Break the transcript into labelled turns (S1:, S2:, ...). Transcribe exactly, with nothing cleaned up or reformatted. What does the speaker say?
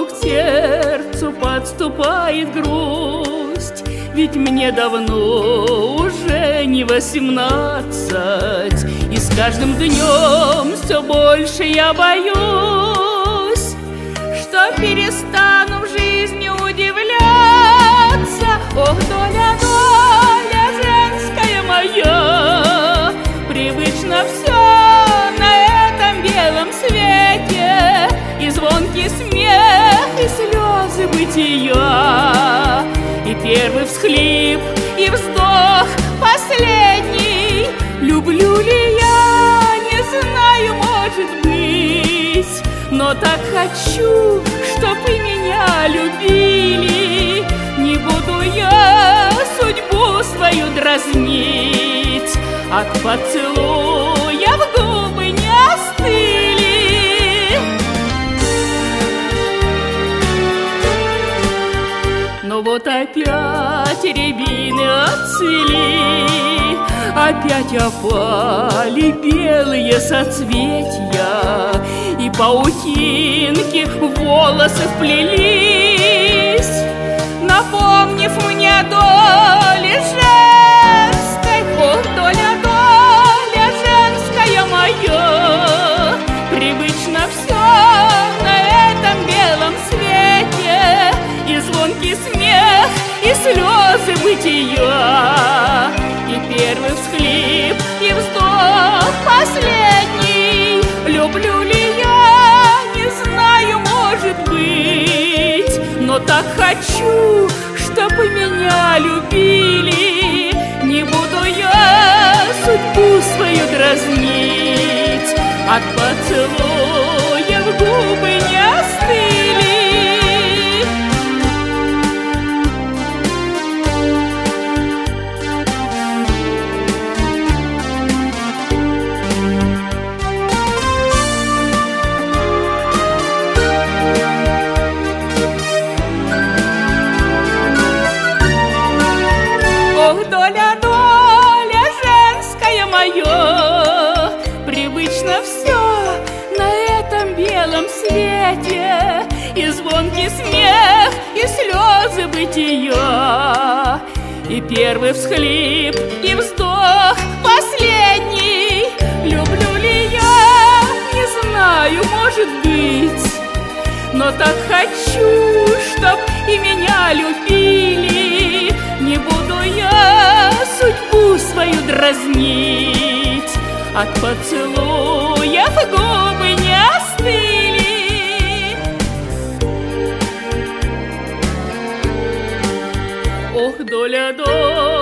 S1: вдруг сердцу подступает грусть, ведь мне давно уже не восемнадцать, и с каждым днем все больше я боюсь, что перестану в жизни удивляться. Ох, доля, доля женская моя, привычно все на этом белом свете, и звонкий смех, и слезы бытия, и первый всхлип, и вздох последний. Люблю ли я, не знаю, может быть, но так хочу, чтоб и меня любили. Не буду я судьбу свою дразнить, от поцелуя в губы не остыли. Но вот опять рябины отцвели, опять опали белые соцветия, и паутинки в волосы вплелись, напомнив мне о доле женской. Ох, доля, доля женская моя, привычно все на этом белом свете, и звонкий смех, и слезы бытия, и первый всхлип, и вздох последний. Люблю ли я, не знаю, может быть, но так хочу, чтобы меня любили. Не буду я судьбу свою дразнить, от поцелуя в губы не остыли. Доля, доля женская моя, привычно все на этом белом свете, и звонкий смех, и слезы бытия, и первый всхлип, и вздох последний. Люблю ли я, не знаю, может быть, но так хочу, чтоб и меня любили. Не буду я судьбу свою дразнить, от поцелуя в губы не остыли. Ох, доля, доля